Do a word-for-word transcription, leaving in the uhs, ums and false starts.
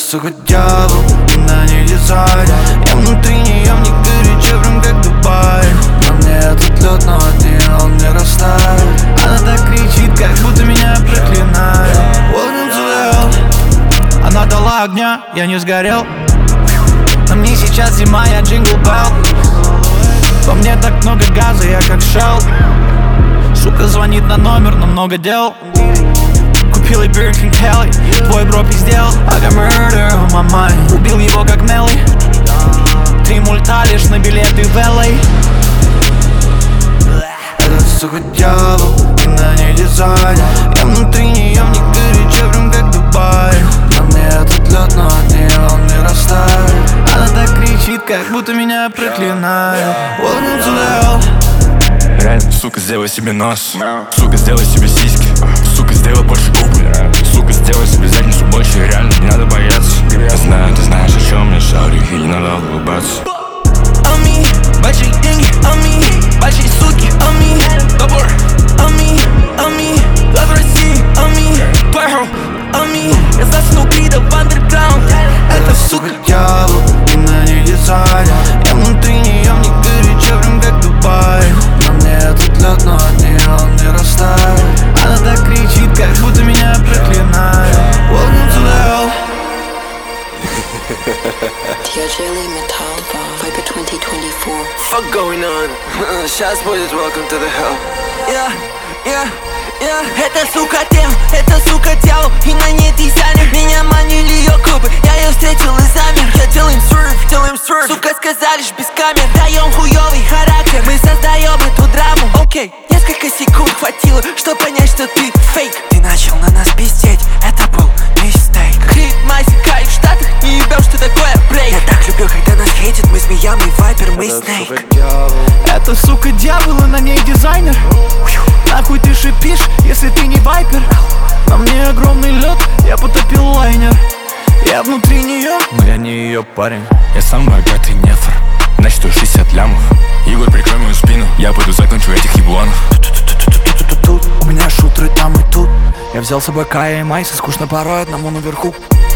сука, дьявол, она не дизайнер. Я внутри нее, мне горячо, прям как Дубай. На мне этот лед, но от нее он не растает. Она так кричит, как будто меня проклинает. Welcome to hell. Она дала огня, я не сгорел. На мне сейчас зима, я джингл белл. Во мне так много газа, я как Shell. Сука звонит на номер, но много дел. Купил и Burger King Kelly. Твой бро пиздел. I got murder on my mind. Убил его как Мелли. Три мульта лишь на билеты в Эл Эй. Этот сука дьявол, она не дизайнер. Я внутри нее, мне горячо, прям как Дубай. На мне этот лед, но от нее он не растает. Она так кричит, как будто меня проклинает. Welcome to hell. Реально, сука, сделай себе нос. Сука, сделай себе сиськи. Сука, сделай больше губы. Сука, сделай себе задницу больше. Реально, не надо бояться. Я знаю, ты знаешь, о чем я шарю, и не надо улыбаться. On me, большие деньги, on me, большие суки, on me, добор, on me, on me, лав России, on me, твой хом, on me. Я заснул крида в андерграунд. Это сука дьявол, она не дизайнер. Я внутри нее, мне горячо, прям как Дубай. На мне этот лед, но от нее он не растает. Она так кричит, как будто меня проклинает. Welcome to hell. Тяжелый металл, Viper twenty twenty-four. Fuck going on? Сейчас будет welcome to the hell. Yeah, yeah, yeah. Это сука тем, это сука дьявол, и на ней дизайнер. Меня манили ее клубы, я ее встретил и замер. Я делаем сверв, делаем сверв. Сука сказали ж без камер. Даем хуёвый характер, мы создаем эту драму. Окей, okay. Несколько секунд хватило, чтобы понять, что ты фейк. Ты начал на нас пиздеть, это был мистейк. Крит Мази Кайф в Штатах, не ебем, что такое брейк. Я так люблю, когда нас хейтят, мы змея, мы вайпер, мы снейк. Это сука дьявол, и на ней дизайнер. Нахуй ты шипишь, если ты не вайпер. На мне огромный лед, я потопил лайнер. Я внутри нее, но я не ее парень. Я сам богатый нефр, значит шестьдесят лямов. Егор, прикрой мою спину, я пойду закончу этих ебланов. Тут у меня шутеры там и тут. Я взял с собой Кая и Майса, скучно порой одному наверху.